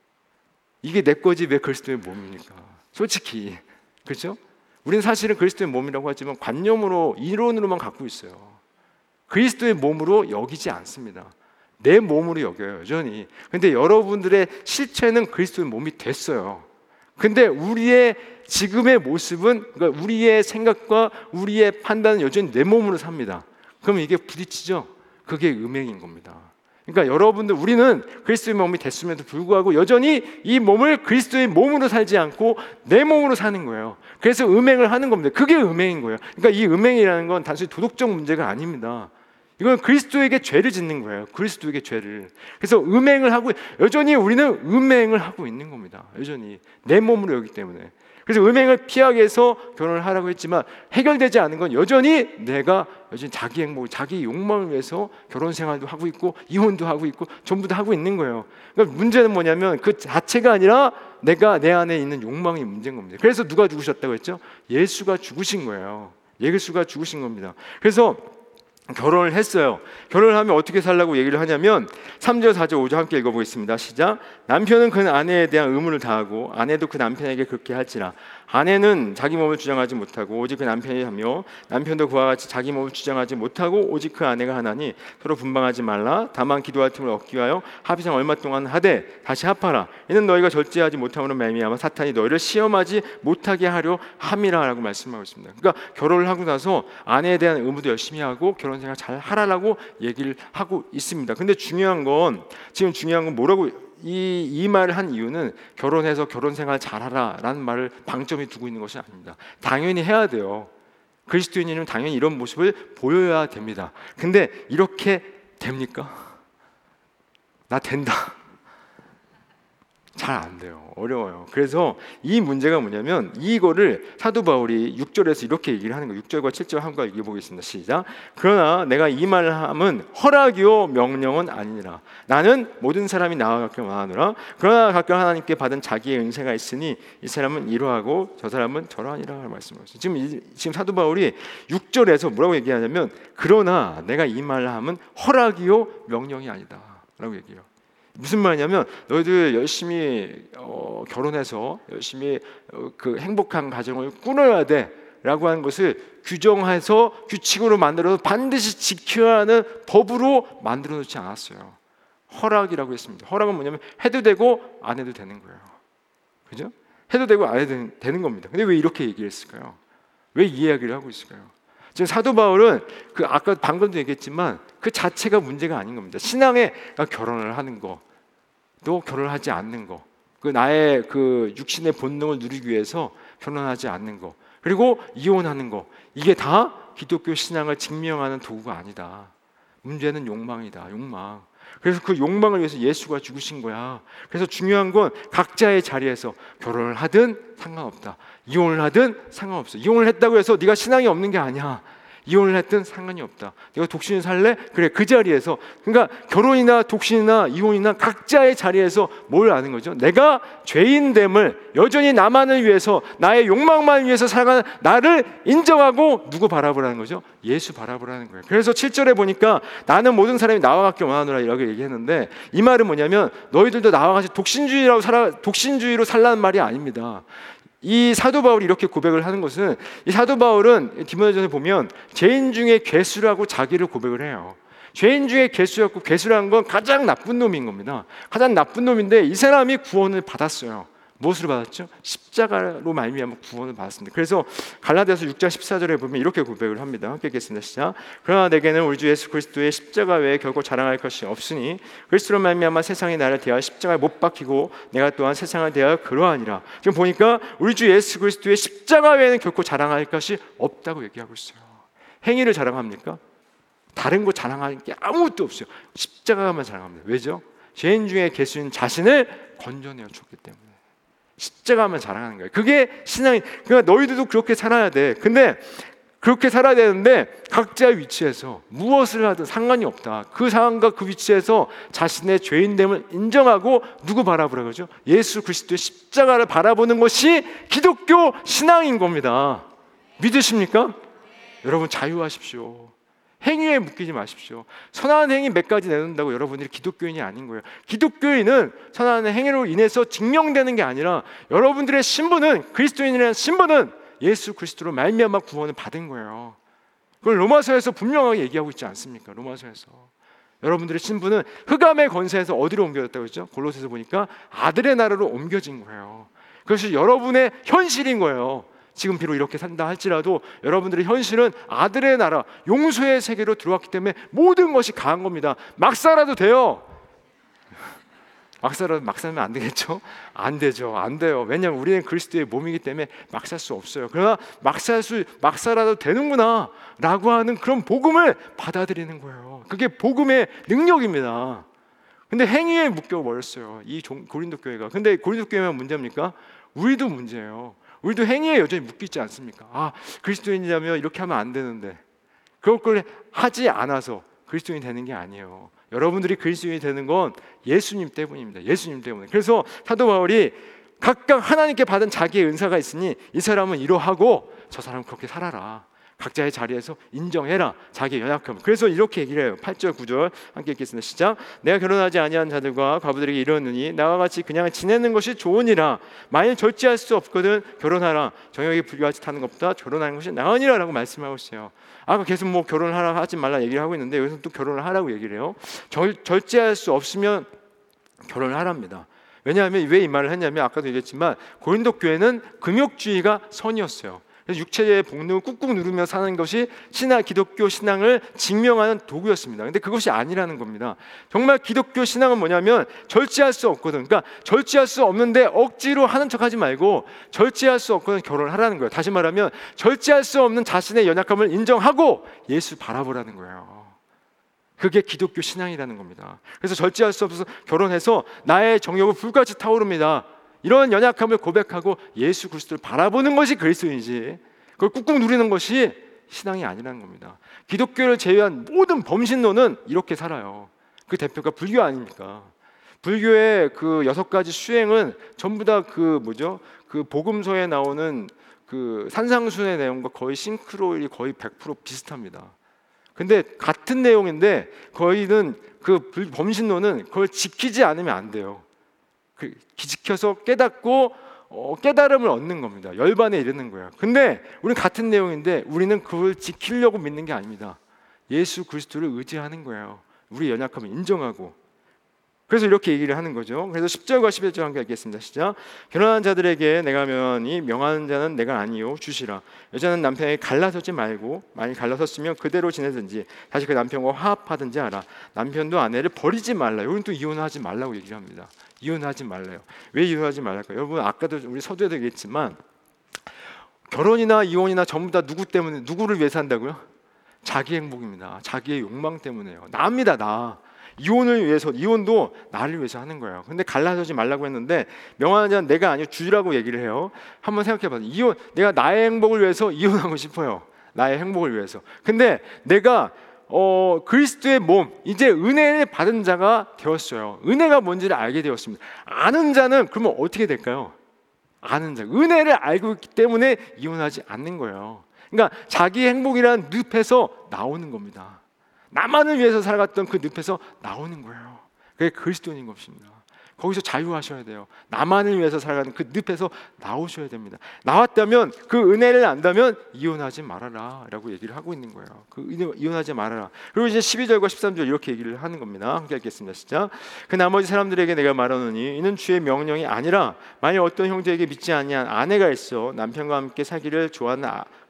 이게 내 거지 왜 그리스도의 몸입니까? 솔직히. 그렇죠? 우리는 사실은 그리스도의 몸이라고 하지만 관념으로, 이론으로만 갖고 있어요. 그리스도의 몸으로 여기지 않습니다. 내 몸으로 여겨요, 여전히. 근데 여러분들의 실체는 그리스도의 몸이 됐어요. 근데 우리의 지금의 모습은, 그러니까 우리의 생각과 우리의 판단은 여전히 내 몸으로 삽니다. 그러면 이게 부딪히죠? 그게 음행인 겁니다. 그러니까 여러분들, 우리는 그리스도의 몸이 됐음에도 불구하고 여전히 이 몸을 그리스도의 몸으로 살지 않고 내 몸으로 사는 거예요. 그래서 음행을 하는 겁니다. 그게 음행인 거예요. 그러니까 이 음행이라는 건 단순히 도덕적 문제가 아닙니다. 이건 그리스도에게 죄를 짓는 거예요. 그리스도에게 죄를. 그래서 음행을 하고, 여전히 우리는 음행을 하고 있는 겁니다. 여전히 내 몸으로 여기 때문에. 그래서 음행을 피하기 위해서 결혼을 하라고 했지만 해결되지 않은 건 여전히 내가 자기 행복, 자기 욕망을 위해서 결혼 생활도 하고 있고 이혼도 하고 있고 전부 다 하고 있는 거예요. 그러니까 문제는 뭐냐면 그 자체가 아니라 내 안에 있는 욕망이 문제인 겁니다. 그래서 누가 죽으셨다고 했죠? 예수가 죽으신 거예요. 예수가 죽으신 겁니다. 그래서 결혼을 했어요. 결혼을 하면 어떻게 살라고 얘기를 하냐면 3절, 4절, 5절 함께 읽어보겠습니다. 시작. 남편은 그 아내에 대한 의무를 다하고 아내도 그 남편에게 그렇게 할지라. 아내는 자기 몸을 주장하지 못하고 오직 그 남편이 하며 남편도 그와 같이 자기 몸을 주장하지 못하고 오직 그 아내가 하나니 서로 분방하지 말라. 다만 기도할 틈을 얻기 위하여 합의상 얼마 동안 하되 다시 합하라. 이는 너희가 절제하지 못함으로 말미암아 사탄이 너희를 시험하지 못하게 하려 함이라 라고 말씀하고 있습니다. 그러니까 결혼을 하고 나서 아내에 대한 의무도 열심히 하고 결혼생활 잘 하라라고 얘기를 하고 있습니다. 근데 중요한 건 뭐라고 이 말을 한 이유는 결혼해서 결혼 생활 잘하라라는 말을 방점에 두고 있는 것이 아닙니다. 당연히 해야 돼요. 그리스도인이면 당연히 이런 모습을 보여야 됩니다. 근데 이렇게 됩니까? 나 된다. 잘 안 돼요. 어려워요. 그래서 이 문제가 뭐냐면 이거를 사도 바울이 6절에서 이렇게 얘기를 하는 거예요. 6절과 7절 한번 읽어보겠습니다. 시작. 그러나 내가 이 말을 함은 허락이요 명령은 아니니라. 나는 모든 사람이 나와 같길 원하노라. 그러나 각각 하나님께 받은 자기의 은혜가 있으니 이 사람은 이러하고 저 사람은 저러하니라 말씀하셨어요. 지금 사도 바울이 6절에서 뭐라고 얘기하냐면 그러나 내가 이 말을 함은 허락이요 명령이 아니다 라고 얘기해요. 무슨 말이냐면 너희들 열심히 결혼해서 열심히 그 행복한 가정을 꾸려야 돼 라고 하는 것을 규정해서 규칙으로 만들어서 반드시 지켜야 하는 법으로 만들어 놓지 않았어요. 허락이라고 했습니다. 허락은 뭐냐면 해도 되고 안 해도 되는 거예요. 그죠? 해도 되고 안 해도 되는 겁니다. 근데 왜 이렇게 얘기를 했을까요? 왜 이 이야기를 하고 있을까요? 지금 사도 바울은 그 아까 방금도 얘기했지만 그 자체가 문제가 아닌 겁니다. 신앙에 결혼을 하는 거, 또 결혼을 하지 않는 거, 그 나의 그 육신의 본능을 누리기 위해서 결혼하지 않는 거, 그리고 이혼하는 거, 이게 다 기독교 신앙을 증명하는 도구가 아니다. 문제는 욕망이다. 욕망. 그래서 그 욕망을 위해서 예수가 죽으신 거야. 그래서 중요한 건 각자의 자리에서 결혼을 하든 상관없다. 이혼을 하든 상관없어. 이혼을 했다고 해서 네가 신앙이 없는 게 아니야. 이혼을 했든 상관이 없다. 내가 독신을 살래? 그래, 그 자리에서. 그러니까 결혼이나 독신이나 이혼이나 각자의 자리에서 뭘 아는 거죠? 내가 죄인됨을 여전히 나만을 위해서, 나의 욕망만 위해서 살아가는 나를 인정하고 누구 바라보라는 거죠? 예수 바라보라는 거예요. 그래서 7절에 보니까 나는 모든 사람이 나와 같게 원하노라 이렇게 얘기했는데, 이 말은 뭐냐면 너희들도 나와 같이 독신주의로 살라는 말이 아닙니다. 이 사도 바울이 이렇게 고백을 하는 것은, 이 사도 바울은 디모데전에 보면 죄인 중에 괴수라고 자기를 고백을 해요. 죄인 중에 괴수였고, 괴수라는 건 가장 나쁜 놈인 겁니다. 가장 나쁜 놈인데 이 사람이 구원을 받았어요. 무엇으로 받았죠? 십자가로 말미암아 구원을 받았습니다. 그래서 갈라디아서 6장 14절에 보면 이렇게 고백을 합니다. 함께 읽겠습니다. 시작. 그러나 내게는 우리 주 예수 그리스도의 십자가 외에 결코 자랑할 것이 없으니 그리스도로 말미암아 세상이 나를 대하여 십자가에 못 박히고 내가 또한 세상을 대하여 그러하니라. 지금 보니까 우리 주 예수 그리스도의 십자가 외에는 결코 자랑할 것이 없다고 얘기하고 있어요. 행위를 자랑합니까? 다른 거 자랑할 게 아무것도 없어요. 십자가만 자랑합니다. 왜죠? 죄인 중에 괴수인 자신을 건져내어 줬기 때문에 십자가만 자랑하는 거예요. 그게 신앙이. 그러니까 너희들도 그렇게 살아야 돼. 근데 그렇게 살아야 되는데 각자의 위치에서 무엇을 하든 상관이 없다. 그 상황과 그 위치에서 자신의 죄인됨을 인정하고 누구 바라보라 그러죠? 예수 그리스도의 십자가를 바라보는 것이 기독교 신앙인 겁니다. 믿으십니까? 여러분 자유하십시오. 행위에 묶이지 마십시오. 선한 행위 몇 가지 내놓는다고 여러분들이 기독교인이 아닌 거예요. 기독교인은 선한 행위로 인해서 증명되는 게 아니라 여러분들의 신분은, 그리스도인이라는 신분은 예수 그리스도로 말미암아 구원을 받은 거예요. 그걸 로마서에서 분명하게 얘기하고 있지 않습니까? 로마서에서 여러분들의 신분은 흑암의 권세에서 어디로 옮겨졌다고 했죠? 골로새서 보니까 아들의 나라로 옮겨진 거예요. 그것이 여러분의 현실인 거예요. 지금 비록 이렇게 산다 할지라도 여러분들의 현실은 아들의 나라, 용서의 세계로 들어왔기 때문에 모든 것이 가한 겁니다. 막 살아도 돼요. 막 살면 안 되겠죠? 안 되죠. 안 돼요. 왜냐하면 우리는 그리스도의 몸이기 때문에 막 살 수 없어요. 그러나 막 살아도 되는구나 라고 하는 그런 복음을 받아들이는 거예요. 그게 복음의 능력입니다. 근데 행위에 묶여버렸어요, 이 고린도 교회가. 근데 고린도 교회만 문제입니까? 우리도 문제예요. 우리도 행위에 여전히 묶이지 않습니까? 아, 그리스도인이라면 이렇게 하면 안 되는데, 그걸 하지 않아서 그리스도인이 되는 게 아니에요. 여러분들이 그리스도인이 되는 건 예수님 때문입니다. 예수님 때문에. 그래서 사도 바울이 각각 하나님께 받은 자기의 은사가 있으니 이 사람은 이러하고 저 사람은 그렇게 살아라. 각자의 자리에서 인정해라, 자기의 연약함을. 그래서 이렇게 얘기를 해요. 8절 9절 함께 읽겠습니다. 시작. 내가 결혼하지 아니한 자들과 과부들에게 이르노니 나와 같이 그냥 지내는 것이 좋으니라. 만일 절제할 수 없거든 결혼하라. 정욕에 불같이 타는 것보다 결혼하는 것이 나으니라 라고 말씀하고 있어요. 아까 계속 뭐 결혼을 하라 하지 말라 얘기를 하고 있는데 여기서 또 결혼을 하라고 얘기를 해요. 절제할 수 없으면 결혼을 하랍니다. 왜냐하면 왜 이 말을 했냐면 아까도 얘기했지만 고린도 교회는 금욕주의가 선이었어요. 그래서 육체의 본능을 꾹꾹 누르며 사는 것이 기독교 신앙을 증명하는 도구였습니다. 근데 그것이 아니라는 겁니다. 정말 기독교 신앙은 뭐냐면 절제할 수 없거든. 그러니까 절제할 수 없는데 억지로 하는 척하지 말고 절제할 수 없거든 결혼을 하라는 거예요. 다시 말하면 절제할 수 없는 자신의 연약함을 인정하고 예수 바라보라는 거예요. 그게 기독교 신앙이라는 겁니다. 그래서 절제할 수 없어서 결혼해서 나의 정욕은 불같이 타오릅니다. 이런 연약함을 고백하고 예수 그리스도를 바라보는 것이 그리스도인이지, 그걸 꾹꾹 누리는 것이 신앙이 아니라는 겁니다. 기독교를 제외한 모든 범신론은 이렇게 살아요. 그 대표가 불교 아닙니까? 불교의 그 6가지 수행은 전부 다 그 복음서에 나오는 그 산상수의 내용과 거의 싱크로율이 거의 100% 비슷합니다. 근데 같은 내용인데 거의는 그 범신론은 그걸 지키지 않으면 안 돼요. 지켜서 깨닫고 깨달음을 얻는 겁니다. 열반에 이르는 거예요. 근데 우리는 같은 내용인데 우리는 그걸 지키려고 믿는 게 아닙니다. 예수 그리스도를 의지하는 거예요. 우리 연약함을 인정하고. 그래서 이렇게 얘기를 하는 거죠. 그래서 10절과 11절 함께 읽겠습니다. 시작. 결혼한 자들에게 내가 명하니 명하는 자는 내가 아니요 주시라. 여자는 남편에게 갈라서지 말고 만일 갈라섰으면 그대로 지내든지 다시 그 남편과 화합하든지 하라. 남편도 아내를 버리지 말라. 여기는 또 이혼하지 말라고 얘기를 합니다. 이혼하지 말래요. 왜 이혼하지 말랄까요? 여러분 아까도 우리 서두에도 얘기했지만 결혼이나 이혼이나 전부 다 누구 때문에, 누구를 위해서 한다고요? 자기 행복입니다. 자기의 욕망 때문에요. 나입니다. 나. 이혼을 위해서, 이혼도 나를 위해서 하는 거예요. 근데 갈라서지 말라고 했는데 명하는 자는 내가 아니요 주라고 얘기를 해요. 한번 생각해봐요. 이혼, 내가 나의 행복을 위해서 이혼하고 싶어요. 나의 행복을 위해서. 근데 내가 그리스도의 몸, 이제 은혜를 받은 자가 되었어요. 은혜가 뭔지를 알게 되었습니다. 아는 자는 그러면 어떻게 될까요? 아는 자, 은혜를 알고 있기 때문에 이혼하지 않는 거예요. 그러니까 자기 행복이라는 늪에서 나오는 겁니다. 나만을 위해서 살아갔던 그 늪에서 나오는 거예요. 그게 그리스도인 것입니다. 거기서 자유하셔야 돼요. 나만을 위해서 살아가는 그 늪에서 나오셔야 됩니다. 나왔다면, 그 은혜를 안다면 이혼하지 말아라 라고 얘기를 하고 있는 거예요. 이혼하지 말아라. 그리고 이제 12절과 13절 이렇게 얘기를 하는 겁니다. 함께 읽겠습니다. 시작. 그 나머지 사람들에게 내가 말하노니 이는 주의 명령이 아니라 만일 어떤 형제에게 믿지 아니한 아내가 있어 남편과 함께 살기를 좋아하는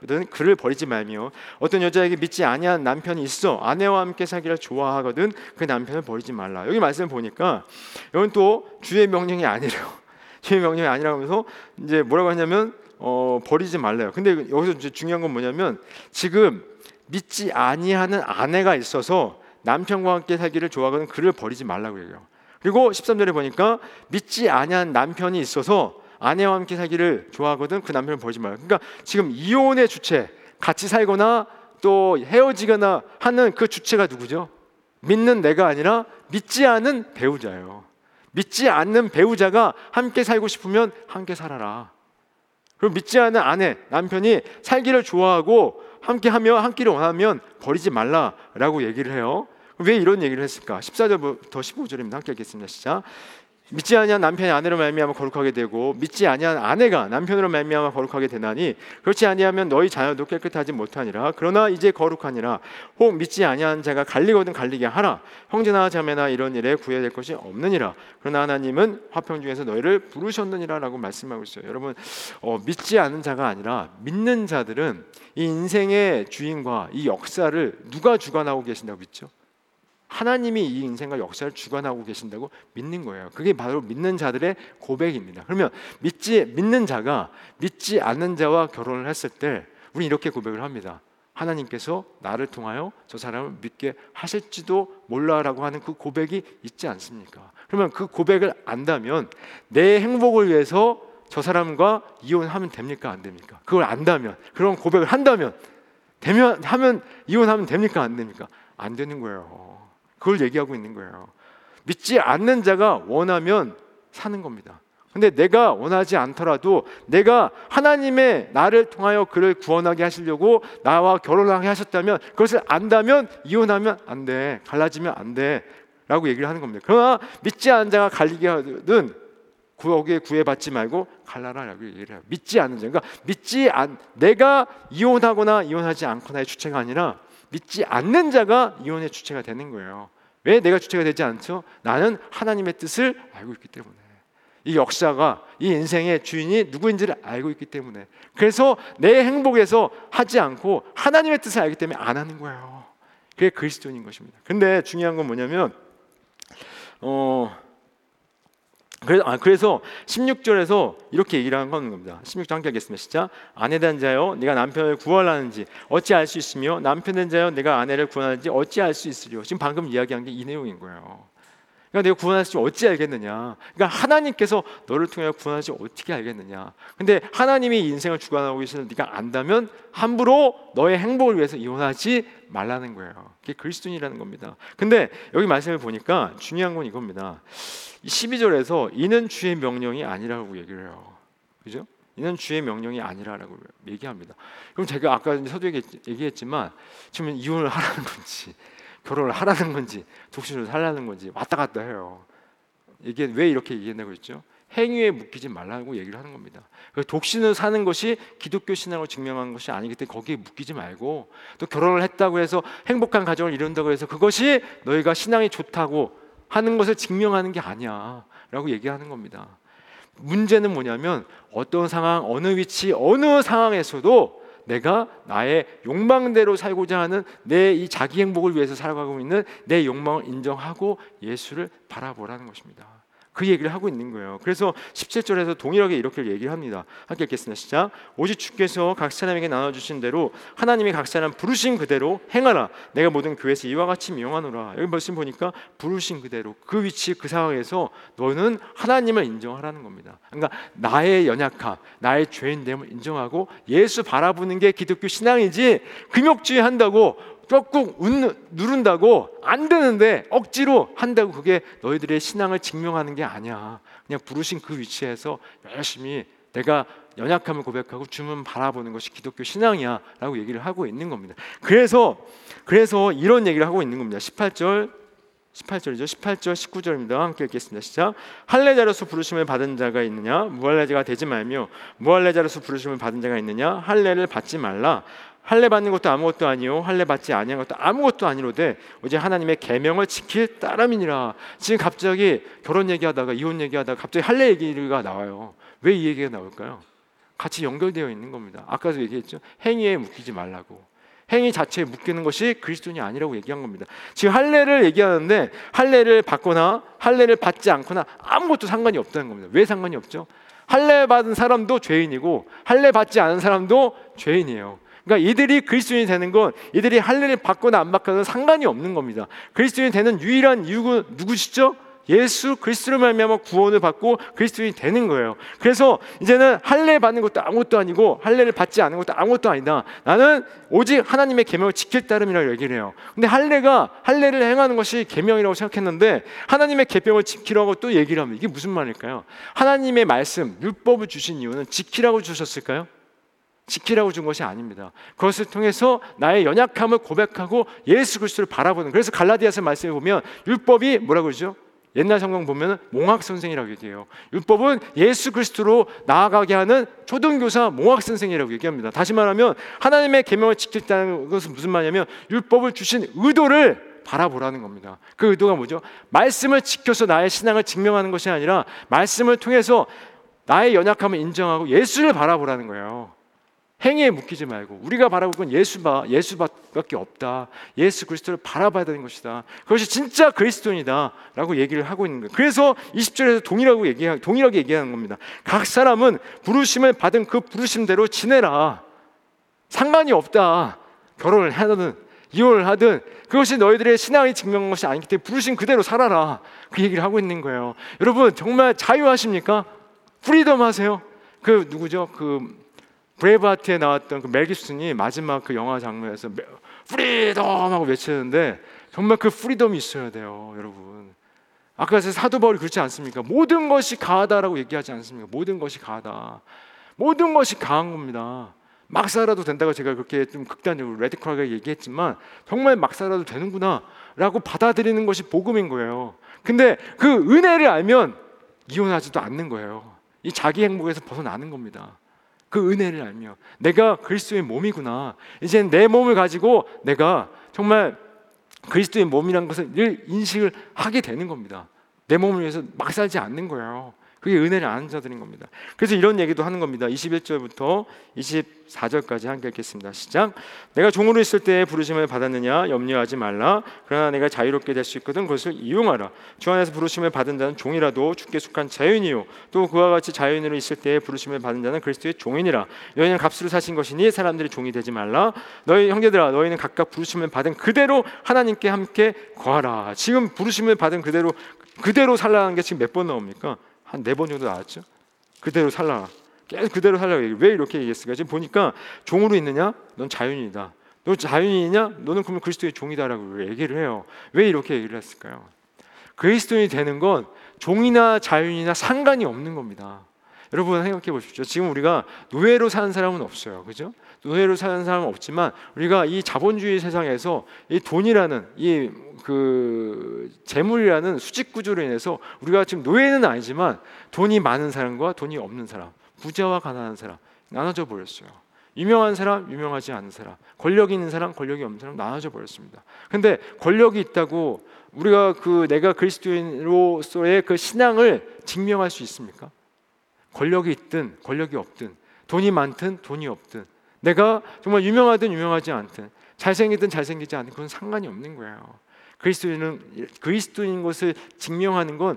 그를 버리지 말며 어떤 여자에게 믿지 아니한 남편이 있어 아내와 함께 살기를 좋아하거든 그 남편을 버리지 말라. 여기 말씀을 보니까 여기는 또 주의 명령이 아니래요. 주의 명령이 아니라고 하면서 이제 뭐라고 하냐면 버리지 말래요. 근데 여기서 이제 중요한 건 뭐냐면 지금 믿지 아니하는 아내가 있어서 남편과 함께 살기를 좋아하거든 그를 버리지 말라고 얘기해요. 그리고 13절에 보니까 믿지 아니한 남편이 있어서 아내와 함께 살기를 좋아하거든 그 남편을 버리지 말라. 그러니까 지금 이혼의 주체, 같이 살거나 또 헤어지거나 하는 그 주체가 누구죠? 믿는 내가 아니라 믿지 않은 배우자예요. 믿지 않는 배우자가 함께 살고 싶으면 함께 살아라. 그리고 믿지 않는 아내, 남편이 살기를 좋아하고 함께하며 함께를 원하면 버리지 말라라고 얘기를 해요. 왜 이런 얘기를 했을까? 14절부터 15절입니다. 함께 읽겠습니다. 시작. 믿지 아니한 남편이 아내로 말미암아 거룩하게 되고 믿지 아니한 아내가 남편으로 말미암아 거룩하게 되나니 그렇지 아니하면 너희 자녀도 깨끗하지 못하니라. 그러나 이제 거룩하니라. 혹 믿지 아니한 자가 갈리거든 갈리게 하라. 형제나 자매나 이런 일에 구애될 것이 없느니라. 그러나 하나님은 화평 중에서 너희를 부르셨느니라 라고 말씀하고 있어요. 여러분 믿지 않은 자가 아니라 믿는 자들은 이 인생의 주인과 이 역사를 누가 주관하고 계신다고 믿죠? 하나님이 이 인생과 역사를 주관하고 계신다고 믿는 거예요. 그게 바로 믿는 자들의 고백입니다. 그러면 믿는 자가 믿지 않는 자와 결혼을 했을 때 우리 이렇게 고백을 합니다. 하나님께서 나를 통하여 저 사람을 믿게 하실지도 몰라라고 하는 그 고백이 있지 않습니까? 그러면 그 고백을 안다면 내 행복을 위해서 저 사람과 이혼하면 됩니까? 안 됩니까? 그걸 안다면, 그런 고백을 한다면 이혼하면 됩니까? 안 됩니까? 안 되는 거예요. 그걸 얘기하고 있는 거예요. 믿지 않는 자가 원하면 사는 겁니다. 근데 내가 원하지 않더라도 내가 하나님의 나를 통하여 그를 구원하게 하시려고 나와 결혼하게 하셨다면 그것을 안다면 이혼하면 안 돼. 갈라지면 안 돼. 라고 얘기를 하는 겁니다. 그러나 믿지 않는 자가 갈리게 하든 거기에 구애받지 말고 갈라라라고 얘기를 해요. 믿지 않는 자. 그러니까 내가 이혼하거나 이혼하지 않거나의 주체가 아니라 믿지 않는 자가 이혼의 주체가 되는 거예요. 왜 내가 주체가 되지 않죠? 나는 하나님의 뜻을 알고 있기 때문에. 이 역사가, 이 인생의 주인이 누구인지를 알고 있기 때문에, 그래서 내 행복에서 하지 않고 하나님의 뜻을 알기 때문에 안 하는 거예요. 그게 그리스도인인 것입니다. 근데 중요한 건 뭐냐면 그래서 16절에서 이렇게 얘기를 하는 겁니다. 16절 함께 하겠습니다. 시작. 아내 된 자여 네가 남편을 구원하는지 어찌 알 수 있으며 남편 된 자여 네가 아내를 구원하는지 어찌 알 수 있으리요. 지금 방금 이야기한 게 이 내용인 거예요. 그러니까 내가 구원할 줄 어찌 알겠느냐. 그러니까 하나님께서 너를 통해 구원할 줄 어떻게 알겠느냐. 근데 하나님이 인생을 주관하고 계시는 네가 안다면 함부로 너의 행복을 위해서 이혼하지 말라는 거예요. 그게 그리스도인이라는 겁니다. 근데 여기 말씀을 보니까 중요한 건 이겁니다. 12절에서 이는 주의 명령이 아니라고 얘기를 해요. 그죠? 이는 주의 명령이 아니라고 얘기합니다. 그럼 제가 아까 서두에 얘기했지만 지금 이혼을 하라는 건지 결혼을 하라는 건지 독신을 살라는 건지 왔다 갔다 해요. 이게 왜 이렇게 얘기했냐고 했죠? 행위에 묶이지 말라고 얘기를 하는 겁니다. 독신을 사는 것이 기독교 신앙을 증명하는 것이 아니기 때문에 거기에 묶이지 말고, 또 결혼을 했다고 해서 행복한 가정을 이룬다고 해서 그것이 너희가 신앙이 좋다고 하는 것을 증명하는 게 아니야 라고 얘기하는 겁니다. 문제는 뭐냐면 어떤 상황, 어느 위치, 어느 상황에서도 내가 나의 욕망대로 살고자 하는 내 이 자기 행복을 위해서 살아가고 있는 내 욕망을 인정하고 예수를 바라보라는 것입니다. 그 얘기를 하고 있는 거예요. 그래서 17절에서 동일하게 이렇게 얘기를 합니다. 함께 읽겠습니다. 시작. 오직 주께서 각 사람에게 나눠주신 대로 하나님이 각 사람 부르신 그대로 행하라. 내가 모든 교회에서 이와 같이 명하노라. 여기 말씀 보니까 부르신 그대로, 그 위치, 그 상황에서 너는 하나님을 인정하라는 겁니다. 그러니까 나의 연약함, 나의 죄인됨을 인정하고 예수 바라보는 게 기독교 신앙이지, 금욕주의 한다고 꾹꾹 누른다고 안 되는데 억지로 한다고 그게 너희들의 신앙을 증명하는 게 아니야. 그냥 부르신 그 위치에서 열심히 내가 연약함을 고백하고 주문 바라보는 것이 기독교 신앙이야 라고 얘기를 하고 있는 겁니다. 그래서 이런 얘기를 하고 있는 겁니다. 18절이죠. 18절 19절입니다. 함께 읽겠습니다. 시작. 할례자로서 부르심을 받은 자가 있느냐? 무할례자가 되지 말며, 무할례자로서 부르심을 받은 자가 있느냐? 할례를 받지 말라. 할례 받는 것도 아무것도 아니요 할례 받지 아니한 것도 아무것도 아니로되 오직 하나님의 계명을 지킬 따름이니라. 지금 갑자기 결혼 얘기하다가 이혼 얘기하다가 갑자기 할례 얘기가 나와요. 왜 이 얘기가 나올까요? 같이 연결되어 있는 겁니다. 아까도 얘기했죠. 행위에 묶이지 말라고. 행위 자체에 묶이는 것이 그리스도인이 아니라고 얘기한 겁니다. 지금 할례를 얘기하는데 할례를 받거나 할례를 받지 않거나 아무것도 상관이 없다는 겁니다. 왜 상관이 없죠? 할례 받은 사람도 죄인이고 할례 받지 않은 사람도 죄인이에요. 그러니까 이들이 그리스도인이 되는 건 이들이 할례를 받거나 안 받거나 상관이 없는 겁니다. 그리스도인이 되는 유일한 이유가 누구시죠? 예수 그리스도로 말미암아 구원을 받고 그리스도인이 되는 거예요. 그래서 이제는 할례 받는 것도 아무것도 아니고 할례를 받지 않은 것도 아무것도 아니다. 나는 오직 하나님의 계명을 지킬 따름이라고 얘기를 해요. 근데 할례를 행하는 것이 계명이라고 생각했는데 하나님의 계명을 지키라고 또 얘기를 합니다. 이게 무슨 말일까요? 하나님의 말씀, 율법을 주신 이유는 지키라고 주셨을까요? 지키라고 준 것이 아닙니다. 그것을 통해서 나의 연약함을 고백하고 예수 그리스도를 바라보는. 그래서 갈라디아서 말씀에 보면 율법이 뭐라고 그러죠? 옛날 성경 보면 몽학 선생이라고 얘기해요. 율법은 예수 그리스도로 나아가게 하는 초등교사 몽학 선생이라고 얘기합니다. 다시 말하면 하나님의 계명을 지켰다는 것은 무슨 말이냐면 율법을 주신 의도를 바라보라는 겁니다. 그 의도가 뭐죠? 말씀을 지켜서 나의 신앙을 증명하는 것이 아니라 말씀을 통해서 나의 연약함을 인정하고 예수를 바라보라는 거예요. 행위에 묶이지 말고 우리가 바라볼 건 예수밖에 없다. 예수 그리스도를 바라봐야 되는 것이다. 그것이 진짜 그리스도인이다 라고 얘기를 하고 있는 거예요. 그래서 20절에서 동일하게 얘기하는 겁니다. 각 사람은 부르심을 받은 그 부르심대로 지내라. 상관이 없다. 결혼을 하든 이혼을 하든 그것이 너희들의 신앙이 증명한 것이 아니기 때문에 부르심 그대로 살아라. 그 얘기를 하고 있는 거예요. 여러분 정말 자유하십니까? 프리덤 하세요? 그 누구죠? 브레이브하트에 나왔던 그 멜 깁슨이 마지막 그 영화 장면에서 프리덤 하고 외치는데 정말 그 프리덤이 있어야 돼요. 여러분 아까 사도 바울이 그렇지 않습니까? 모든 것이 가하다라고 얘기하지 않습니까? 모든 것이 가하다. 모든 것이 가한 겁니다. 막 살아도 된다고 제가 그렇게 좀 극단적으로 레디컬하게 얘기했지만 정말 막 살아도 되는구나 라고 받아들이는 것이 복음인 거예요. 근데 그 은혜를 알면 이혼하지도 않는 거예요. 이 자기 행복에서 벗어나는 겁니다. 그 은혜를 알며 내가 그리스도의 몸이구나. 이제 내 몸을 가지고 내가 정말 그리스도의 몸이라는 것을 늘 인식을 하게 되는 겁니다. 내 몸을 위해서 막 살지 않는 거예요. 그게 은혜를 아는 자들인 겁니다. 그래서 이런 얘기도 하는 겁니다. 21절부터 24절까지 함께 읽겠습니다. 시작. 내가 종으로 있을 때 부르심을 받았느냐 염려하지 말라. 그러나 내가 자유롭게 될 수 있거든 그것을 이용하라. 주 안에서 부르심을 받은 자는 종이라도 주께 속한 자유인이요 또 그와 같이 자유인으로 있을 때 부르심을 받은 자는 그리스도의 종이니라. 너희는 값으로 사신 것이니 사람들이 종이 되지 말라. 너희 형제들아 너희는 각각 부르심을 받은 그대로 하나님께 함께 거하라. 지금 부르심을 받은 그대로 살라는 게 지금 몇 번 나옵니까? 한 4번 정도 나왔죠. 그대로 살라. 계속 그대로 살라고 얘기해요. 왜 이렇게 얘기했을까? 지금 보니까 종으로 있느냐? 넌 자유인이다. 너 자유인이냐? 너는 그러면 그리스도의 종이다라고 얘기를 해요. 왜 이렇게 얘기를 했을까요? 그리스도인이 되는 건 종이나 자유인이나 상관이 없는 겁니다. 여러분 생각해 보십시오. 지금 우리가 노예로 사는 사람은 없어요. 그죠? 노예로 사는 사람은 없지만 우리가 이 자본주의 세상에서 이 돈이라는 이 재물이라는 수직 구조로 인해서 우리가 지금 노예는 아니지만 돈이 많은 사람과 돈이 없는 사람, 부자와 가난한 사람 나눠져 버렸어요. 유명한 사람, 유명하지 않은 사람, 권력이 있는 사람, 권력이 없는 사람 나눠져 버렸습니다. 근데 권력이 있다고 우리가 내가 그리스도인으로서의 그 신앙을 증명할 수 있습니까? 권력이 있든 권력이 없든 돈이 많든 돈이 없든 내가 정말 유명하든 유명하지 않든 잘생기든 잘생기지 않든 그건 상관이 없는 거예요. 그리스도인 것을 증명하는 건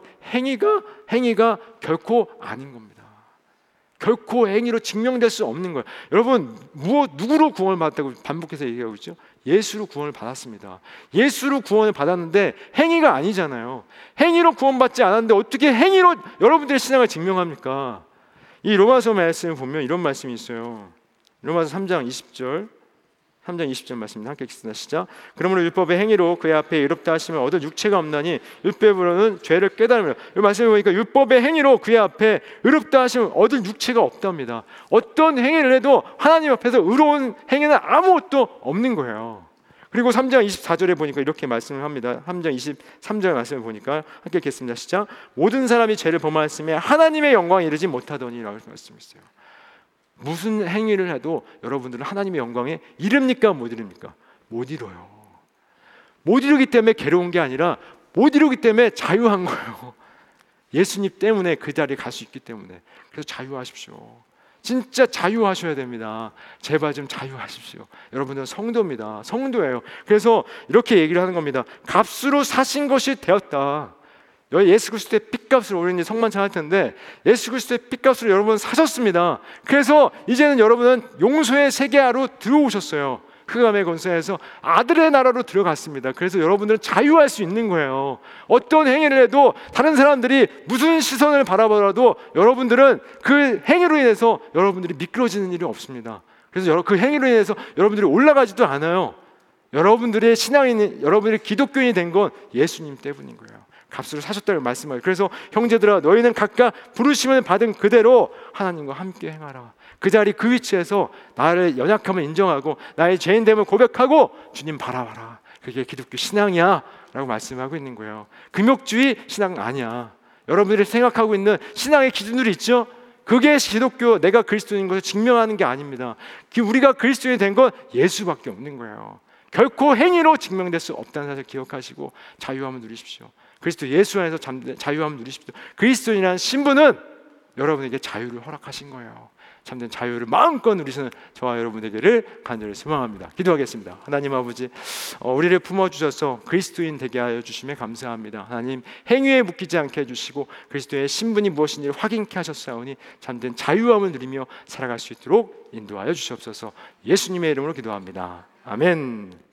행위가 결코 아닌 겁니다. 결코 행위로 증명될 수 없는 거예요. 여러분 누구로 구원을 받았다고 반복해서 얘기하고 있죠? 예수로 구원을 받았습니다. 예수로 구원을 받았는데 행위가 아니잖아요. 행위로 구원받지 않았는데 어떻게 행위로 여러분들의 신앙을 증명합니까? 이 로마서 말씀을 보면 이런 말씀이 있어요. 로마서 3장 20절 말씀입니다. 함께 읽겠습니다. 시작. 그러므로 율법의 행위로 그의 앞에 의롭다 하심을 얻을 육체가 없나니 율법으로는 죄를 깨달으며, 이 말씀을 보니까 율법의 행위로 그의 앞에 의롭다 하심을 얻을 육체가 없답니다. 어떤 행위를 해도 하나님 앞에서 의로운 행위는 아무것도 없는 거예요. 그리고 3장 24절에 보니까 이렇게 말씀을 합니다. 3장 23절 말씀을 보니까 함께 읽겠습니다. 시작. 모든 사람이 죄를 범하였으며 하나님의 영광에 이르지 못하더니라고 말씀했어요. 무슨 행위를 해도 여러분들은 하나님의 영광에 이릅니까? 못 이릅니까? 못 이뤄요. 못 이루기 때문에 괴로운 게 아니라 못 이루기 때문에 자유한 거예요. 예수님 때문에 그 자리에 갈 수 있기 때문에. 그래서 자유하십시오. 진짜 자유하셔야 됩니다. 제발 좀 자유하십시오. 여러분들은 성도입니다. 성도예요. 그래서 이렇게 얘기를 하는 겁니다. 값으로 사신 것이 되었다. 예수 그리스도의 핏값으로, 우리는 성만찬 할 텐데 예수 그리스도의 핏값으로 여러분 사셨습니다. 그래서 이제는 여러분은 용서의 세계하로 들어오셨어요. 흑암의 권세에서 아들의 나라로 들어갔습니다. 그래서 여러분들은 자유할 수 있는 거예요. 어떤 행위를 해도 다른 사람들이 무슨 시선을 바라보더라도 여러분들은 그 행위로 인해서 여러분들이 미끄러지는 일이 없습니다. 그래서 그 행위로 인해서 여러분들이 올라가지도 않아요. 여러분들의 여러분들이 기독교인이 된 건 예수님 때문인 거예요. 값으로 사셨다고 말씀하세요. 그래서 형제들아 너희는 각각 부르심을 받은 그대로 하나님과 함께 행하라. 그 자리 그 위치에서 나를 연약함을 인정하고 나의 죄인됨을 고백하고 주님 바라봐라. 그게 기독교 신앙이야 라고 말씀하고 있는 거예요. 금욕주의 신앙 아니야. 여러분들이 생각하고 있는 신앙의 기준들이 있죠. 그게 기독교, 내가 그리스도인 것을 증명하는 게 아닙니다. 우리가 그리스도인이 된 건 예수밖에 없는 거예요. 결코 행위로 증명될 수 없다는 사실 기억하시고 자유함을 누리십시오. 그리스도 예수 안에서 자유함을 누리십시오. 그리스도인이라는 신분은 여러분에게 자유를 허락하신 거예요. 참된 자유를 마음껏 누리시는 저와 여러분에게를 간절히 소망합니다. 기도하겠습니다. 하나님 아버지, 우리를 품어주셔서 그리스도인 되게 하여 주심에 감사합니다. 하나님, 행위에 묶이지 않게 해주시고 그리스도의 신분이 무엇인지를 확인케 하셨사오니 참된 자유함을 누리며 살아갈 수 있도록 인도하여 주시옵소서. 예수님의 이름으로 기도합니다. 아멘.